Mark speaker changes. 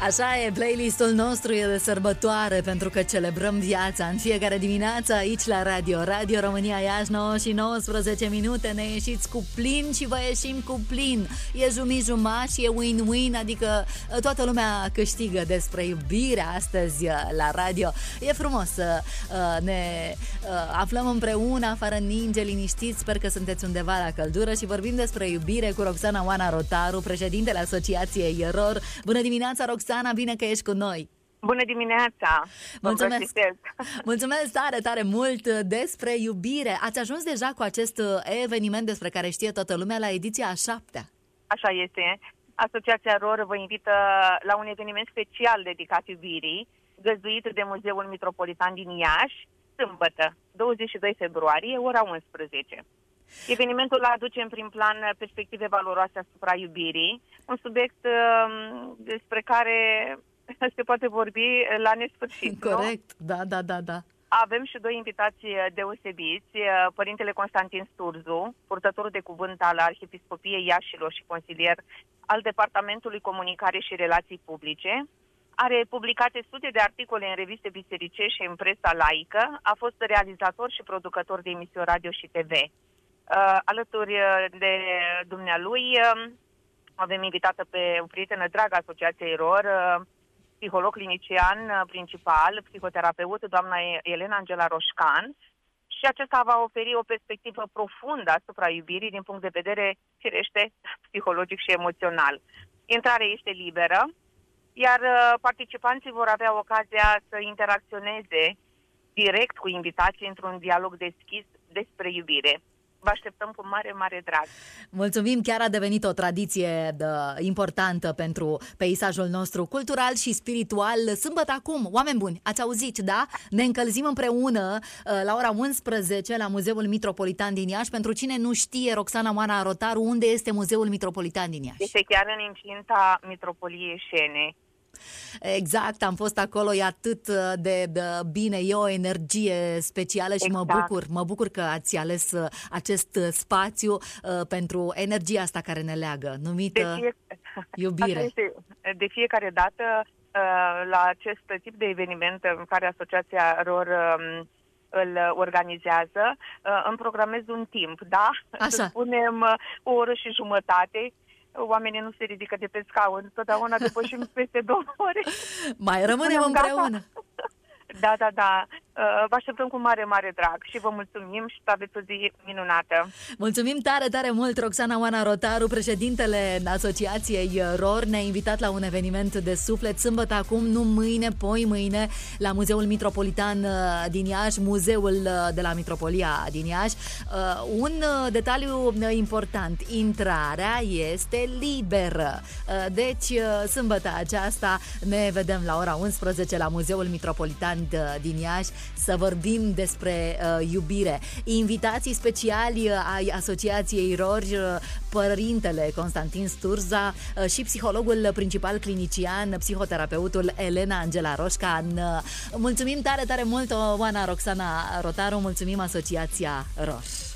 Speaker 1: Așa e, playlistul nostru e de sărbătoare pentru că celebrăm viața în fiecare dimineață aici la Radio România Iași, 9 și 19 minute. Ne ieșiți cu plin și vă ieșim cu plin. E jumătate și e win-win, adică toată lumea câștigă despre iubire astăzi la radio. E frumos să ne aflăm împreună, afară ninge, liniștiți. Sper că sunteți undeva la căldură și vorbim despre iubire cu Roxana Oana Rotaru, președintele Asociației ROR. Bună dimineața, Roxana, bine că ești cu noi!
Speaker 2: Bună dimineața!
Speaker 1: Mulțumesc! Mulțumesc tare, tare mult despre iubire. Ați ajuns deja cu acest eveniment despre care știe toată lumea la ediția a 7-a.
Speaker 2: Așa este. Asociația ROR vă invită la un eveniment special dedicat iubirii, găzduit de Muzeul Metropolitan din Iași, sâmbătă, 22 februarie, ora 11. Evenimentul aduce în prim plan perspective valoroase asupra iubirii, un subiect despre care se poate vorbi la nesfârșit.
Speaker 1: Corect, nu? Da.
Speaker 2: Avem și doi invitați deosebiți, Părintele Constantin Sturzu, purtătorul de cuvânt al Arhiepiscopiei Iașilor și consilier al Departamentului Comunicare și Relații Publice. Are publicate sute de articole în reviste bisericești și în presa laică, a fost realizator și producător de emisiuni radio și TV. Alături de dumnealui avem invitată pe o prietenă dragă Asociației ROR, psiholog clinician principal, psihoterapeut, doamna Elena Angela Roșcan, și acesta va oferi o perspectivă profundă asupra iubirii din punct de vedere, firește, psihologic și emoțional. Intrarea este liberă, iar participanții vor avea ocazia să interacționeze direct cu invitații într-un dialog deschis despre iubire. Vă așteptăm cu mare, mare drag.
Speaker 1: Mulțumim, chiar a devenit o tradiție importantă pentru peisajul nostru cultural și spiritual. Sâmbătă acum, oameni buni, ați auzit, da? Ne încălzim împreună la ora 11 la Muzeul Metropolitan din Iași. Pentru cine nu știe, Roxana Oana Rotaru, unde este Muzeul Metropolitan din Iași?
Speaker 2: Este chiar în incinta Mitropoliei Șenei.
Speaker 1: Exact, am fost acolo, e atât de bine, e o energie specială și
Speaker 2: exact.
Speaker 1: mă bucur că ați ales acest spațiu pentru energia asta care ne leagă, numită iubire.
Speaker 2: De fiecare dată la acest tip de eveniment în care Asociația ROR îl organizează, îmi programez un timp, da?
Speaker 1: Așa.
Speaker 2: Să spunem o oră și jumătate. Oamenii nu se ridică de pe scaun, totdeauna depășim peste 2 ore.
Speaker 1: Mai rămânem împreună.
Speaker 2: Da. Vă așteptăm cu mare, mare drag și vă mulțumim și să aveți o zi minunată.
Speaker 1: Mulțumim tare, tare mult, Roxana Oana Rotaru, președintele Asociației ROR. Ne-a invitat la un eveniment de suflet sâmbătă acum, nu mâine, poi mâine, la Muzeul Metropolitan din Iași, muzeul de la Metropolia din Iași. Un detaliu important, intrarea este liberă. Deci, sâmbătă aceasta ne vedem la ora 11 la Muzeul Metropolitan din Iași să vorbim despre iubire. Invitații speciali ai Asociației ROR, Părintele Constantin Sturza și psihologul principal clinician, psihoterapeutul Elena Angela Roșcan. Mulțumim tare, tare mult, Oana Roxana Rotaru, mulțumim Asociația ROR.